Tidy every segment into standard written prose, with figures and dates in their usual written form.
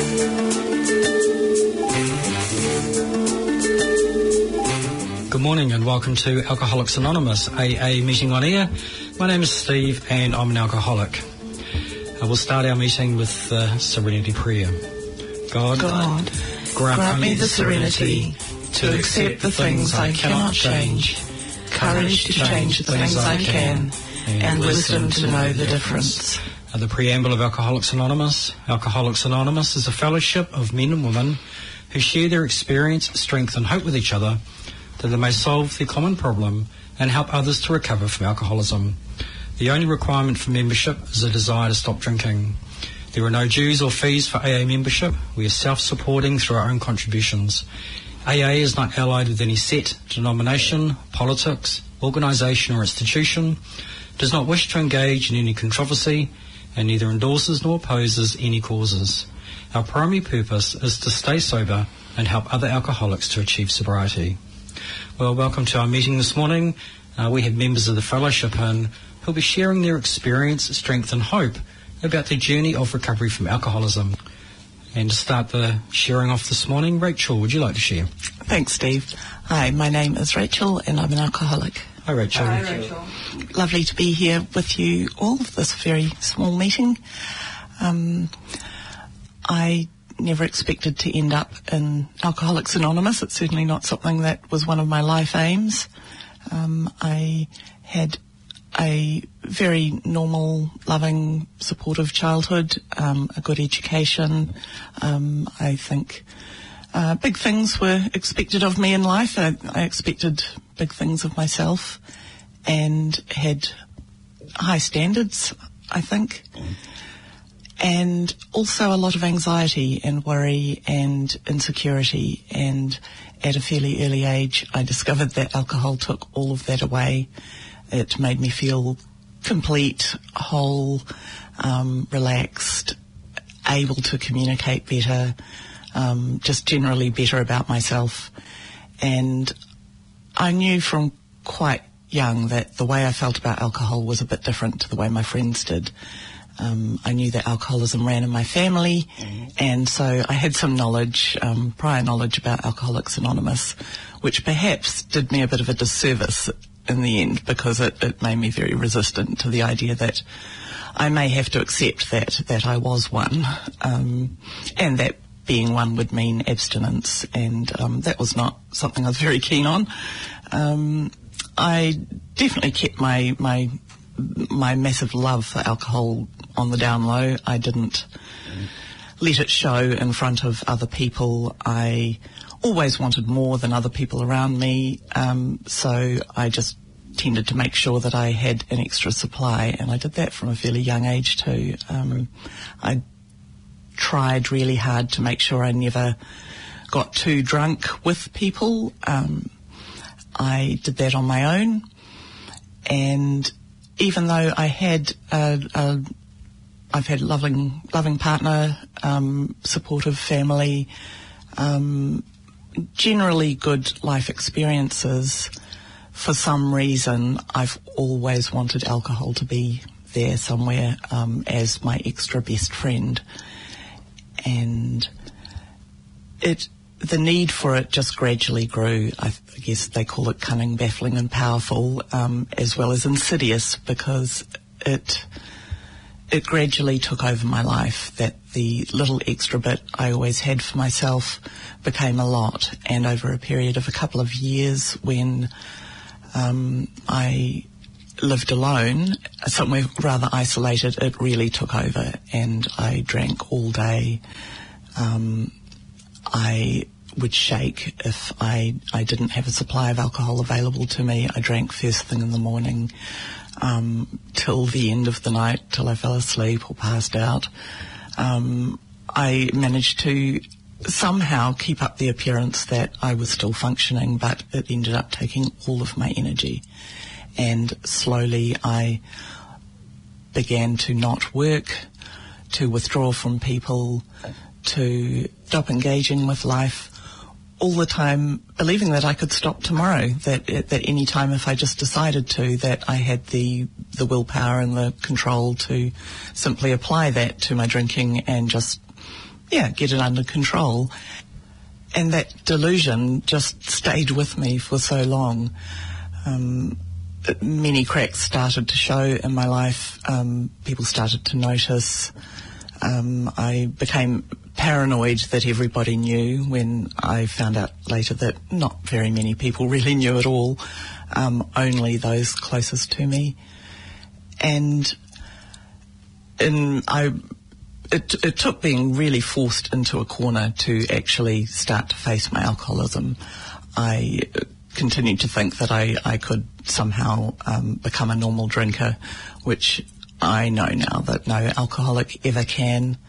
Good morning and welcome to Alcoholics Anonymous AA meeting on air. My name is Steve and I'm an alcoholic. We'll start our meeting with serenity prayer. God, grant me the serenity to accept the things I cannot change, courage to change the things I can, and wisdom to know the difference. The preamble of Alcoholics Anonymous. Alcoholics Anonymous is a fellowship of men and women who share their experience, strength and hope with each other, that they may solve their common problem and help others to recover from alcoholism. The only requirement for membership is a desire to stop drinking. There are no dues or fees for AA membership. We are self-supporting through our own contributions. AA is not allied with any set, denomination, politics, organisation or institution, does not wish to engage in any controversy, and neither endorses nor opposes any causes. Our primary purpose is to stay sober and help other alcoholics to achieve sobriety. Well, welcome to our meeting this morning. We have members of the fellowship and who'll be sharing their experience, strength and hope about their journey of recovery from alcoholism. And to start the sharing off this morning, Rachel, would you like to share? Thanks, Steve. Hi, my name is Rachel and I'm an alcoholic. Hi, Rachel. Hi, Rachel. Lovely to be here with you all for this very small meeting. I never expected to end up in Alcoholics Anonymous. It's certainly not something that was one of my life aims. I had a very normal, loving, supportive childhood, a good education. I think big things were expected of me in life. I expected big things of myself and had high standards, I think. And also a lot of anxiety and worry and insecurity. And at a fairly early age, I discovered that alcohol took all of that away. It made me feel complete, whole, relaxed, able to communicate better, just generally better about myself. And I knew from quite young that the way I felt about alcohol was a bit different to the way my friends did. I knew that alcoholism ran in my family, and so I had some knowledge, prior knowledge about Alcoholics Anonymous, which perhaps did me a bit of a disservice in the end because it made me very resistant to the idea that I may have to accept that I was one, and that being one would mean abstinence, and that was not something I was very keen on. I definitely kept my massive love for alcohol on the down low. I didn't let it show in front of other people. I always wanted more than other people around me, so I just tended to make sure that I had an extra supply, and I did that from a fairly young age too. I tried really hard to make sure I never got too drunk with people. I did that on my own, and even though I had I've had loving partner, supportive family, generally good life experiences, for some reason I've always wanted alcohol to be there somewhere as my extra best friend. And the need for it just gradually grew. I guess they call it cunning, baffling and powerful, as well as insidious, because it gradually took over my life, that the little extra bit I always had for myself became a lot. And over a period of a couple of years, when I lived alone, somewhere rather isolated, it really took over, and I drank all day. I would shake if I didn't have a supply of alcohol available to me. I drank first thing in the morning, till the end of the night, till I fell asleep or passed out. I managed to somehow keep up the appearance that I was still functioning, but it ended up taking all of my energy. And slowly I began to not work, to withdraw from people, to stop engaging with life, all the time believing that I could stop tomorrow, that any time if I just decided to, that I had the willpower and the control to simply apply that to my drinking and just get it under control. And that delusion just stayed with me for so long. Many cracks started to show in my life. People started to notice. I became paranoid that everybody knew, when I found out later that not very many people really knew at all, only those closest to me. And it took being really forced into a corner to actually start to face my alcoholism. I continued to think that I could somehow become a normal drinker, which I know now that no alcoholic ever can.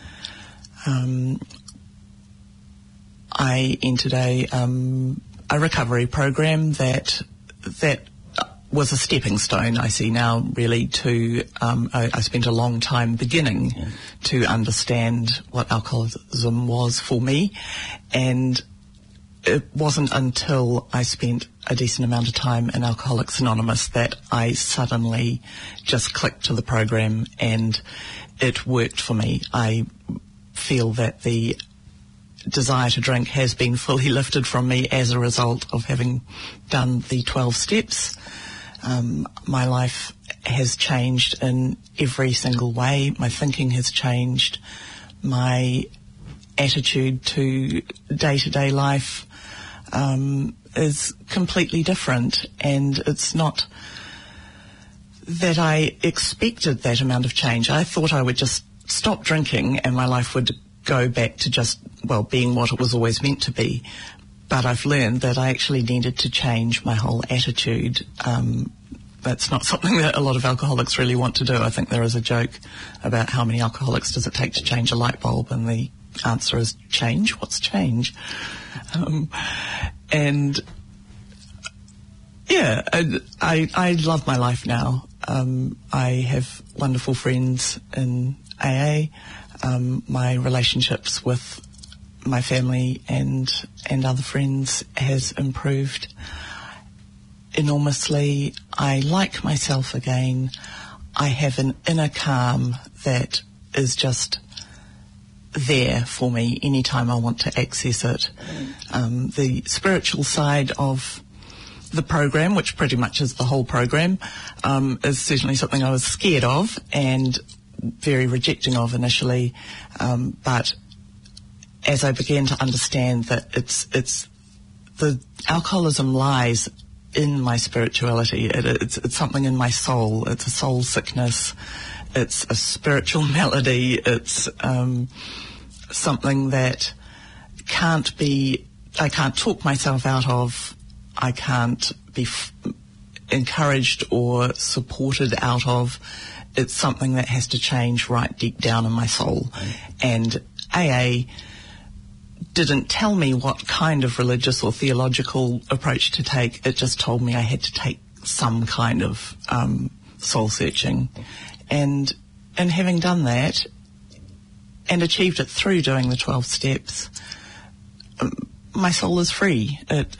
I entered a recovery program that was a stepping stone, I see now, really, to I spent a long time beginning to understand what alcoholism was for me, and it wasn't until I spent a decent amount of time in Alcoholics Anonymous that I suddenly just clicked to the program and it worked for me. I feel that the desire to drink has been fully lifted from me as a result of having done the 12 steps. My life has changed in every single way. My thinking has changed. My attitude to day-to-day life is completely different, and it's not that I expected that amount of change. I thought I would just stop drinking and my life would go back to just, being what it was always meant to be. But I've learned that I actually needed to change my whole attitude. That's not something that a lot of alcoholics really want to do. I think there is a joke about how many alcoholics does it take to change a light bulb, and the answer is change. What's change? I love my life now. I have wonderful friends in AA. My relationships with my family and other friends has improved enormously. I like myself again. I have an inner calm that is just there for me anytime I want to access it. The spiritual side of the program, which pretty much is the whole program, is certainly something I was scared of and very rejecting of initially, but as I began to understand that it's the alcoholism lies in my spirituality. It's something in my soul. It's a soul sickness. It's a spiritual malady. It's something that I can't talk myself out of. I can't be encouraged or supported out of. It's something that has to change right deep down in my soul. And AA didn't tell me what kind of religious or theological approach to take. It just told me I had to take some kind of soul searching. And having done that and achieved it through doing the 12 steps, my soul is free.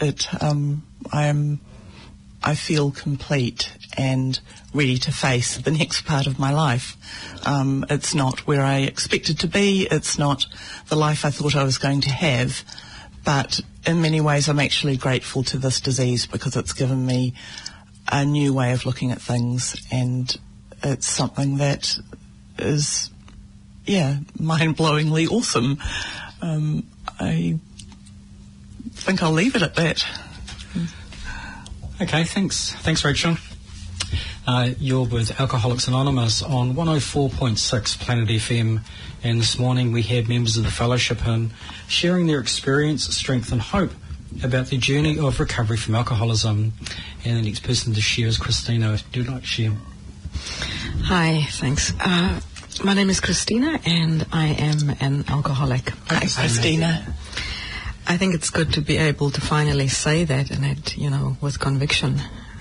I feel complete and ready to face the next part of my life. It's not where I expected to be. It's not the life I thought I was going to have. But in many ways, I'm actually grateful to this disease because it's given me a new way of looking at things, and it's something that is, mind-blowingly awesome. I think I'll leave it at that. Okay, thanks. Thanks, Rachel. You're with Alcoholics Anonymous on 104.6 Planet FM, and this morning we had members of the fellowship in sharing their experience, strength and hope about their journey of recovery from alcoholism. And the next person to share is Christina. Do you like to share? Hi, thanks. My name is Christina and I am an alcoholic. Hi, Christina. I think it's good to be able to finally say that, and it, with conviction,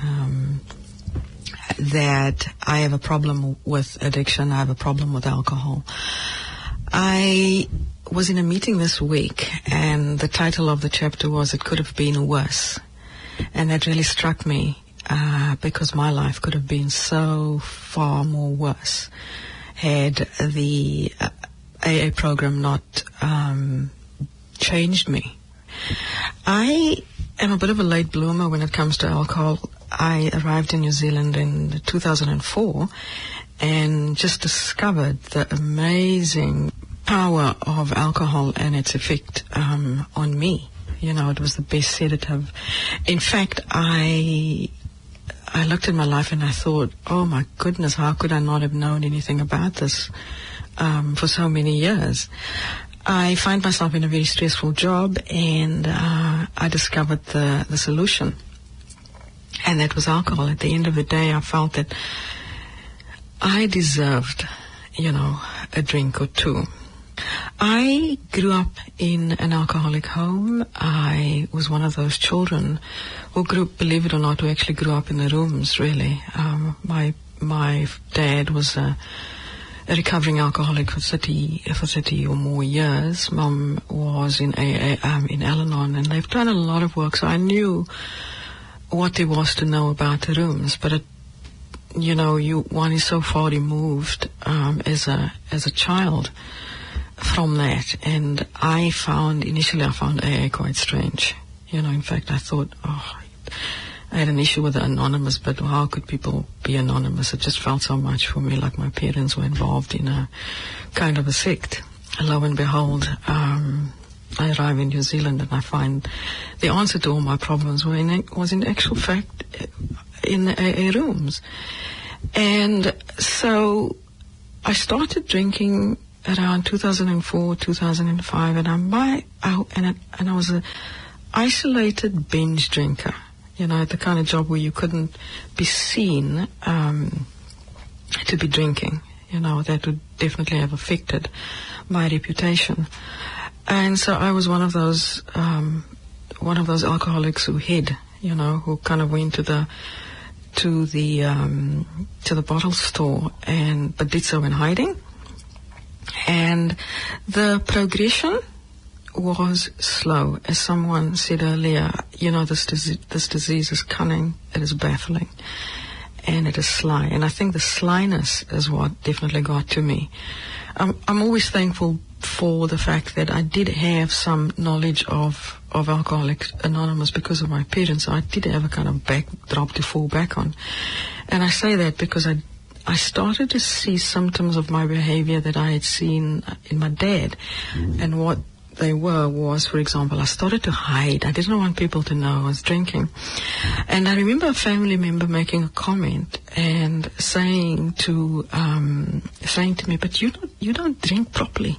that I have a problem with addiction. I have a problem with alcohol. I was in a meeting this week, and the title of the chapter was "It Could Have Been Worse," and that really struck me because my life could have been so far more worse had the AA program not changed me. I am a bit of a late bloomer when it comes to alcohol. I arrived in New Zealand in 2004 and just discovered the amazing power of alcohol and its effect on me. You know, it was the best sedative. In fact, I looked at my life and I thought, oh my goodness, how could I not have known anything about this for so many years? I find myself in a very stressful job, and I discovered the solution, and that was alcohol. At the end of the day, I felt that I deserved, a drink or two. I grew up in an alcoholic home. I was one of those children who believe it or not, who actually grew up in the rooms, really. My dad was a recovering alcoholic for 30 or more years. Mum was in Al-Anon, and they've done a lot of work, so I knew what there was to know about the rooms. But one is so far removed as a child from that, and initially I found AA quite strange. In fact, I thought, I had an issue with the anonymous, but how could people be anonymous? It just felt so much for me like my parents were involved in a kind of a sect. Lo and behold, I arrive in New Zealand and I find the answer to all my problems was in actual fact in the AA rooms. And so I started drinking around 2004, 2005, and I was an isolated binge drinker. The kind of job where you couldn't be seen to be drinking. That would definitely have affected my reputation. And so I was one of those alcoholics who hid, who kind of went to the bottle store but did so in hiding. And the progression was slow. As someone said earlier, this disease is cunning, it is baffling, and it is sly. And I think the slyness is what definitely got to me. I'm always thankful for the fact that I did have some knowledge of Alcoholics Anonymous because of my parents. I did have a kind of backdrop to fall back on. And I say that because I started to see symptoms of my behavior that I had seen in my dad. And what they was, for example, I started to hide. I didn't want people to know I was drinking. And I remember a family member making a comment and saying to me, but you don't drink properly,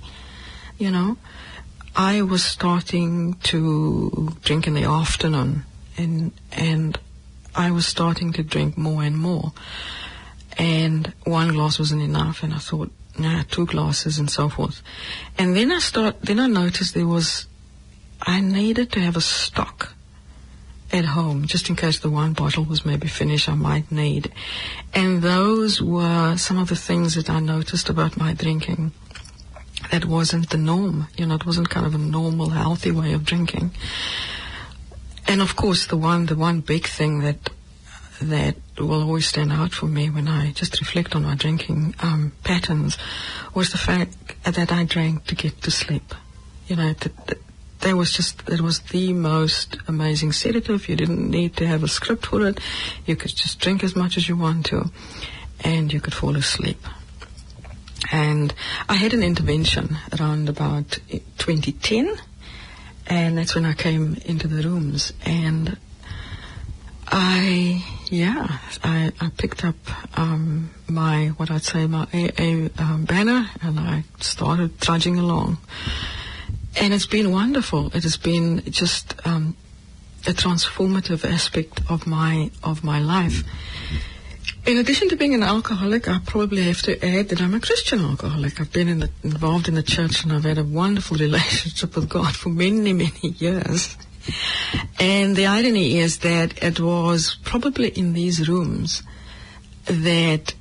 I was starting to drink in the afternoon, and I was starting to drink more and more. And one glass wasn't enough, and I thought, 2 glasses and so forth. And then I noticed I needed to have a stock at home, just in case the one bottle was maybe finished, I might need. And those were some of the things that I noticed about my drinking. That wasn't the norm, it wasn't kind of a normal, healthy way of drinking. And of course, the one big thing that will always stand out for me when I just reflect on my drinking patterns was the fact that I drank to get to sleep. It was the most amazing sedative. You didn't need to have a script for it. You could just drink as much as you want to, and you could fall asleep. And I had an intervention around about 2010, and that's when I came into the rooms, and I picked up my AA banner, and I started trudging along. And it's been wonderful. It has been just a transformative aspect of my life. In addition to being an alcoholic, I probably have to add that I'm a Christian alcoholic. I've been involved in the church, and I've had a wonderful relationship with God for many, many years. And the irony is that it was probably in these rooms that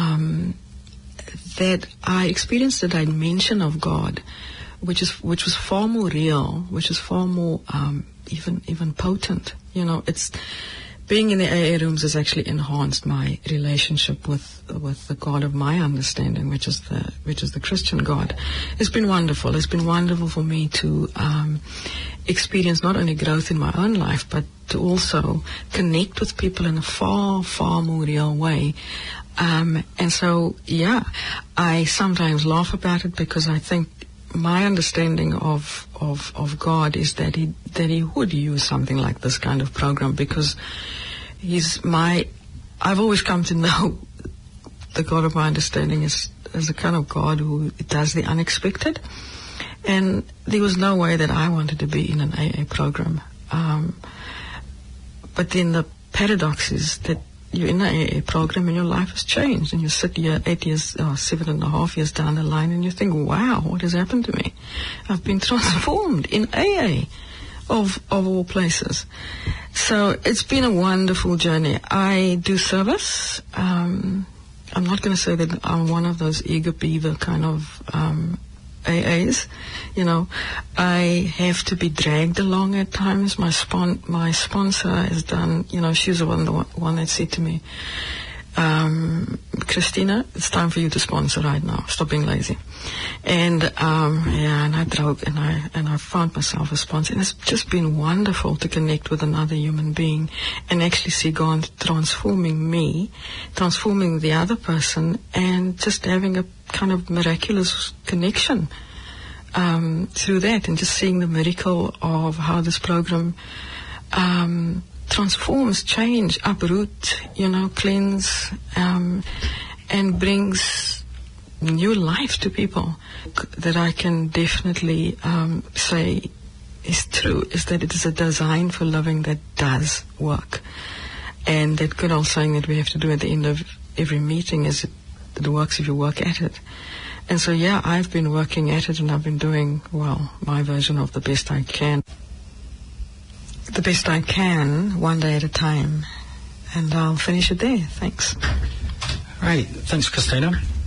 I experienced a dimension of God, which was far more real, which is far more even potent. being in the AA rooms has actually enhanced my relationship with the God of my understanding, which is the Christian God. It's been wonderful. It's been wonderful for me to experience not only growth in my own life, but to also connect with people in a far, far more real way. And so, yeah, I sometimes laugh about it because I think my understanding of God is that he would use something like this kind of program, because I've always come to know the God of my understanding as a kind of God who does the unexpected. And there was no way that I wanted to be in an AA program. But then the paradox is that you're in an AA program and your life has changed, and you sit here 7.5 years down the line and you think, wow, what has happened to me? I've been transformed in AA of all places. So it's been a wonderful journey. I do service. I'm not going to say that I'm one of those eager beaver kind of AAs. I have to be dragged along at times. My sponsor has done, she's the one that said to me, Christina, it's time for you to sponsor right now. Stop being lazy. And and I drove and I found myself a sponsor. And it's just been wonderful to connect with another human being and actually see God transforming me, transforming the other person, and just having a kind of miraculous connection through that, and just seeing the miracle of how this program transforms, change, uproot, cleanse, and brings new life to people. That I can definitely say is true, is that it is a design for living that does work. And that good old saying that we have to do at the end of every meeting is it works if you work at it. And so, yeah, I've been working at it, and I've been doing, my version of the best I can. The best I can, one day at a time. And I'll finish it there. Thanks. Right. Thanks, Christina.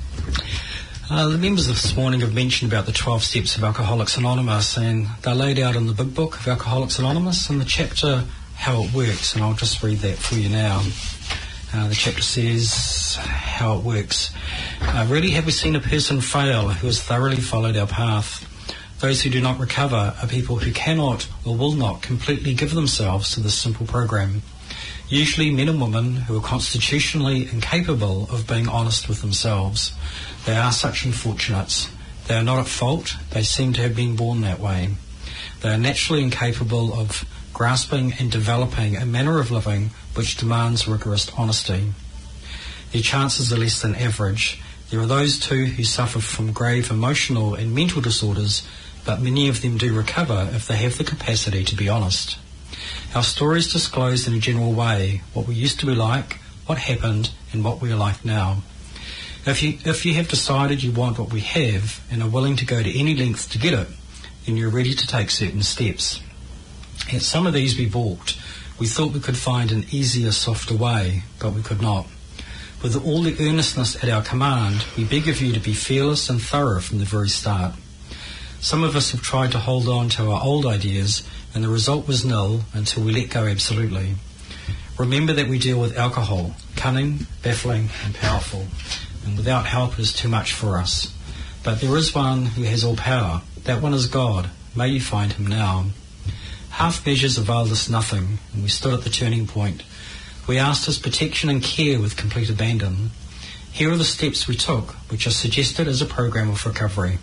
The members this morning have mentioned about the 12 steps of Alcoholics Anonymous, and they're laid out in the Big Book of Alcoholics Anonymous in the chapter How It Works, and I'll just read that for you now. The chapter says how it works. Rarely have we seen a person fail who has thoroughly followed our path. Those who do not recover are people who cannot or will not completely give themselves to this simple program. Usually men and women who are constitutionally incapable of being honest with themselves. They are such unfortunates. They are not at fault. They seem to have been born that way. They are naturally incapable of grasping and developing a manner of living which demands rigorous honesty. Their chances are less than average. There are those too who suffer from grave emotional and mental disorders, but many of them do recover if they have the capacity to be honest. Our stories disclose in a general way what we used to be like, what happened, and what we are like now. If you have decided you want what we have and are willing to go to any length to get it, then you're ready to take certain steps. At some of these we balked. We thought we could find an easier, softer way, but we could not. With all the earnestness at our command, we beg of you to be fearless and thorough from the very start. Some of us have tried to hold on to our old ideas, and the result was nil until we let go absolutely. Remember that we deal with alcohol, cunning, baffling, and powerful, and without help it is too much for us. But there is one who has all power. That one is God. May you find him now. Half measures availed us nothing, and we stood at the turning point. We asked his protection and care with complete abandon. Here are the steps we took, which are suggested as a program of recovery.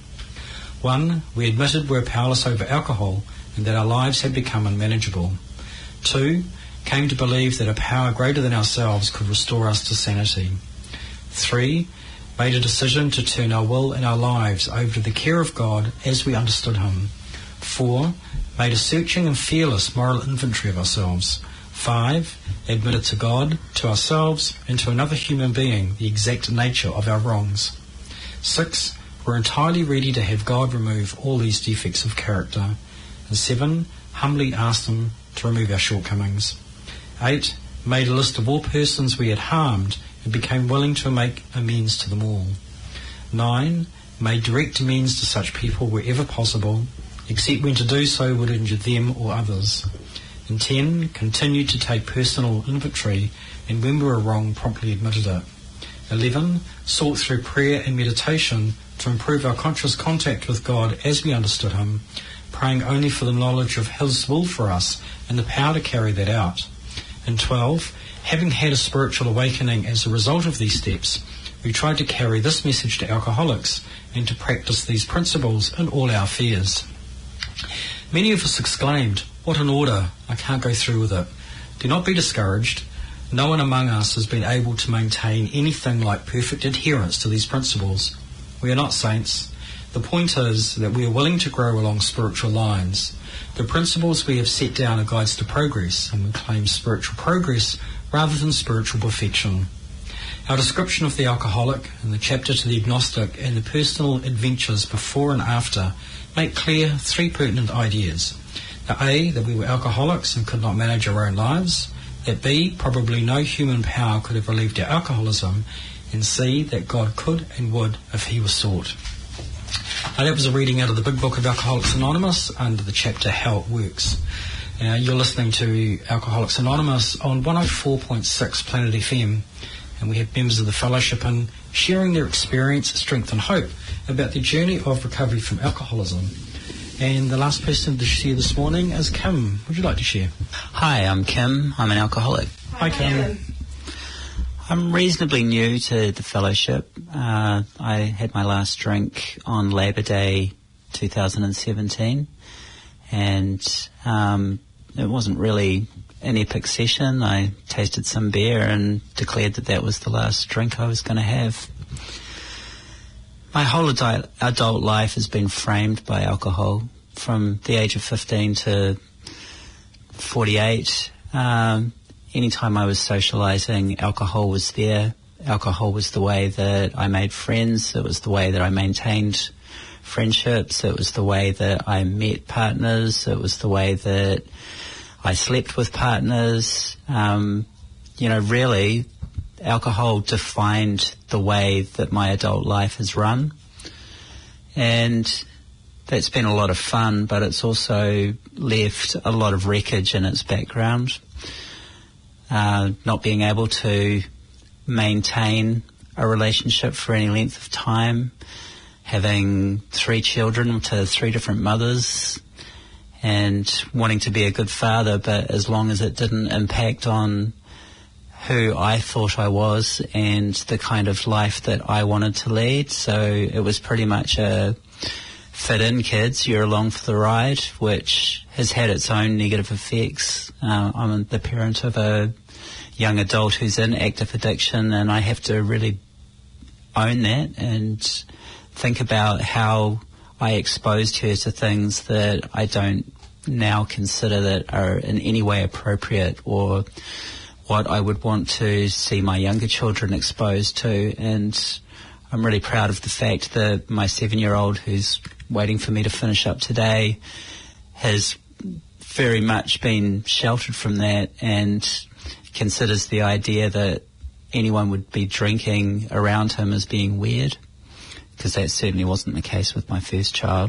1. We admitted we're powerless over alcohol and that our lives had become unmanageable. 2. Came to believe that a power greater than ourselves could restore us to sanity. 3. Made a decision to turn our will and our lives over to the care of God as we understood him. 4. Made a searching and fearless moral inventory of ourselves. 5. Admitted to God, to ourselves, and to another human being the exact nature of our wrongs. 6. We're entirely ready to have God remove all these defects of character. And 7. Humbly asked him to remove our shortcomings. 8. Made a list of all persons we had harmed and became willing to make amends to them all. 9. Made direct amends to such people wherever possible, except when to do so would injure them or others. And 10, continued to take personal inventory, and when we were wrong, promptly admitted it. 11, sought through prayer and meditation to improve our conscious contact with God as we understood Him, praying only for the knowledge of His will for us and the power to carry that out. And 12, having had a spiritual awakening as a result of these steps, we tried to carry this message to alcoholics and to practice these principles in all our affairs. Many of us exclaimed, "What an order, I can't go through with it." Do not be discouraged. No one among us has been able to maintain anything like perfect adherence to these principles. We are not saints. The point is that we are willing to grow along spiritual lines. The principles we have set down are guides to progress, and we claim spiritual progress rather than spiritual perfection. Our description of the alcoholic and the chapter to the agnostic and the personal adventures before and after make clear 3 pertinent ideas. That A, that we were alcoholics and could not manage our own lives. That B, probably no human power could have relieved our alcoholism. And C, that God could and would if He was sought. Now, that was a reading out of the Big Book of Alcoholics Anonymous under the chapter How It Works. You're listening to Alcoholics Anonymous on 104.6 Planet FM, and we have members of the fellowship in sharing their experience, strength and hope about the journey of recovery from alcoholism. And the last person to share this morning is Kim. Would you like to share? Hi, I'm Kim. I'm an alcoholic. Hi, Kim. I'm reasonably new to the fellowship. I had my last drink on Labor Day 2017, and it wasn't really an epic session. I tasted some beer and declared that that was the last drink I was going to have. My whole adult life has been framed by alcohol. From the age of 15 to 48, anytime I was socialising, alcohol was there. Alcohol was the way that I made friends. It was the way that I maintained friendships. It was the way that I met partners. It was the way that I slept with partners. Really, alcohol defined the way that my adult life has run. And that's been a lot of fun, but it's also left a lot of wreckage in its background. Not being able to maintain a relationship for any length of time, having 3 children to 3 different mothers, and wanting to be a good father, but as long as it didn't impact on who I thought I was and the kind of life that I wanted to lead. So it was pretty much a fit in, kids, you're along for the ride, which has had its own negative effects. I'm the parent of a young adult who's in active addiction, and I have to really own that and think about how I exposed her to things that I don't now consider that are in any way appropriate, or what I would want to see my younger children exposed to. And I'm really proud of the fact that my 7-year-old, who's waiting for me to finish up today, has very much been sheltered from that and considers the idea that anyone would be drinking around him as being weird, because that certainly wasn't the case with my first child.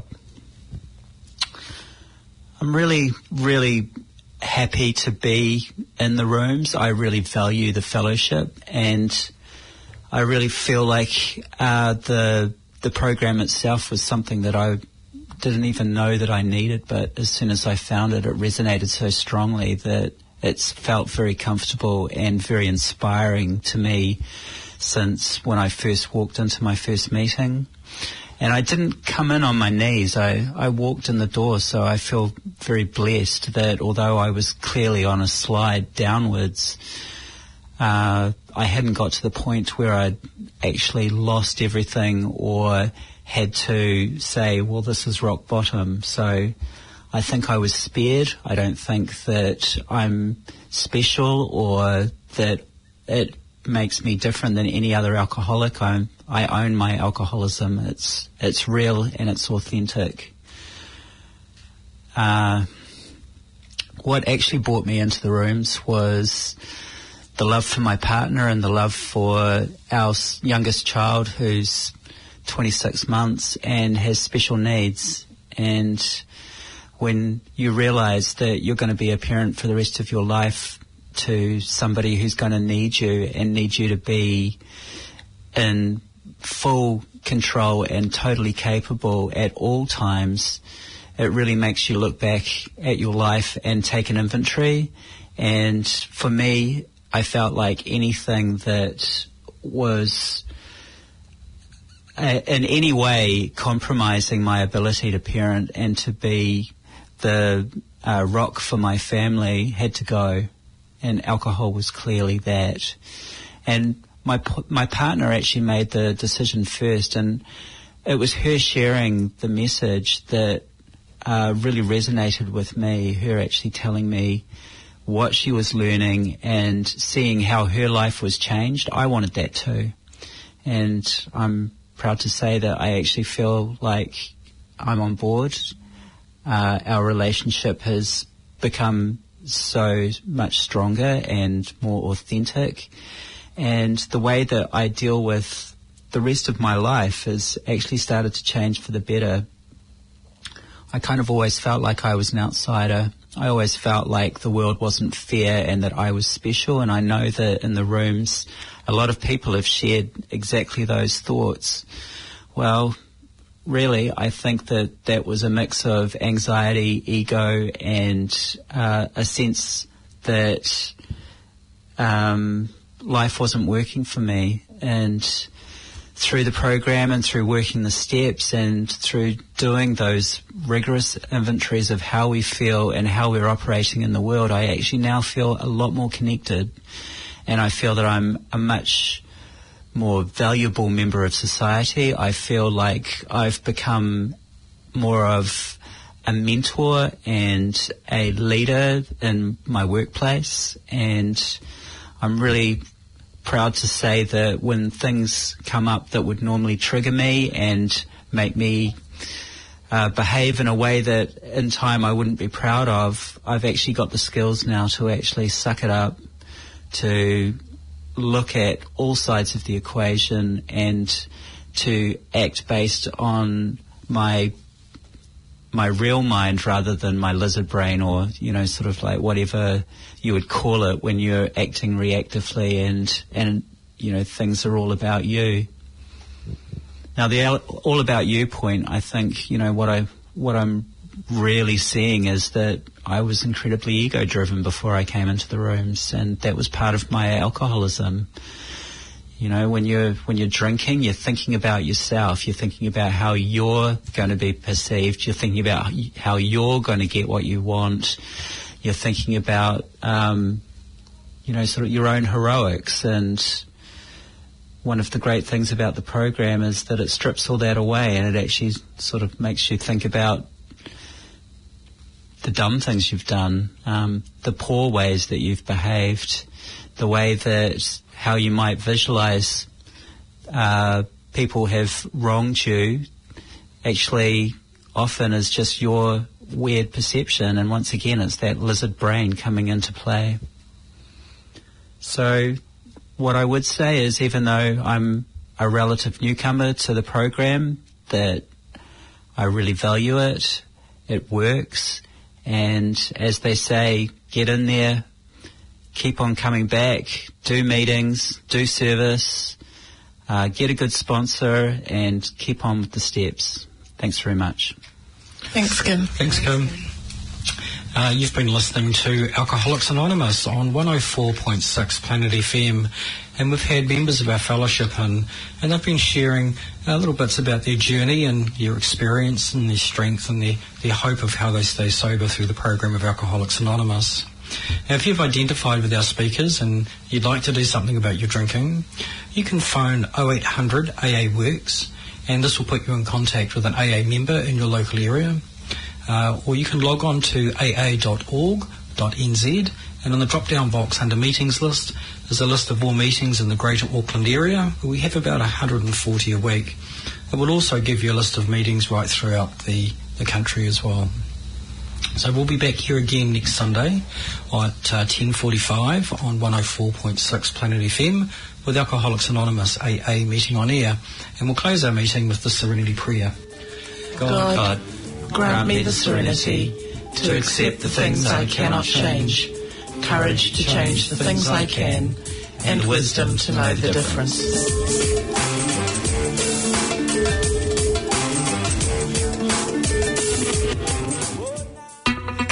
I'm really, really happy to be in the rooms. I really value the fellowship, and I really feel like the program itself was something that I didn't even know that I needed, but as soon as I found it, it resonated so strongly that it's felt very comfortable and very inspiring to me since when I first walked into my first meeting. And I didn't come in on my knees. I walked in the door, so I feel very blessed that although I was clearly on a slide downwards, I hadn't got to the point where I'd actually lost everything or had to say, well, this is rock bottom. So I think I was spared. I don't think that I'm special or that it makes me different than any other alcoholic. I own my alcoholism. It's real and it's authentic. What actually brought me into the rooms was the love for my partner and the love for our youngest child, who's 26 months and has special needs. And when you realise that you're going to be a parent for the rest of your life to somebody who's going to need you and need you to be in full control and totally capable at all times, it really makes you look back at your life and take an inventory. And for me, I felt like anything that was in any way compromising my ability to parent and to be the rock for my family had to go. And alcohol was clearly that. And my partner actually made the decision first, and it was her sharing the message that really resonated with me, her actually telling me what she was learning and seeing how her life was changed. I wanted that too. And I'm proud to say that I actually feel like I'm on board. Our relationship has become so much stronger and more authentic. And the way that I deal with the rest of my life has actually started to change for the better. I kind of always felt like I was an outsider. I always felt like the world wasn't fair and that I was special. And I know that in the rooms, a lot of people have shared exactly those thoughts. Well, really, I think that that was a mix of anxiety, ego, and a sense that life wasn't working for me. And through the program and through working the steps and through doing those rigorous inventories of how we feel and how we're operating in the world, I actually now feel a lot more connected. And I feel that I'm a much more valuable member of society. I feel like I've become more of a mentor and a leader in my workplace. And I'm really proud to say that when things come up that would normally trigger me and make me behave in a way that in time I wouldn't be proud of, I've actually got the skills now to actually suck it up, to look at all sides of the equation and to act based on my real mind rather than my lizard brain, or, you know, sort of like whatever you would call it when you're acting reactively and you know, things are all about you. Now, the all about you point, I think, you know, what I'm really seeing is that I was incredibly ego-driven before I came into the rooms, and that was part of my alcoholism. You know, when you're drinking, you're thinking about yourself. You're thinking about how you're going to be perceived. You're thinking about how you're going to get what you want. You're thinking about, you know, sort of your own heroics. And one of the great things about the program is that it strips all that away, and it actually sort of makes you think about the dumb things you've done, the poor ways that you've behaved, the way that how you might visualize people have wronged you actually often is just your weird perception. And once again, it's that lizard brain coming into play. So what I would say is, even though I'm a relative newcomer to the program, that I really value it. It works. And as they say, get in there, keep on coming back, do meetings, do service, get a good sponsor, and keep on with the steps. Thanks very much. Thanks, Kim. Thanks, Kim. You've been listening to Alcoholics Anonymous on 104.6 Planet FM, and we've had members of our fellowship and they've been sharing little bits about their journey and their experience and their strength and their hope of how they stay sober through the program of Alcoholics Anonymous. Now, if you've identified with our speakers and you'd like to do something about your drinking, you can phone 0800 AA Works, and this will put you in contact with an AA member in your local area. Or you can log on to aa.org.nz, and on the drop-down box under meetings list is a list of all meetings in the Greater Auckland area. We have about 140 a week. It will also give you a list of meetings right throughout the country as well. So we'll be back here again next Sunday at 10:45 on 104.6 Planet FM with Alcoholics Anonymous AA meeting on air, and we'll close our meeting with the Serenity Prayer. God. Grant me the serenity to accept the things I cannot change, courage to change the things I can, and wisdom to know the difference.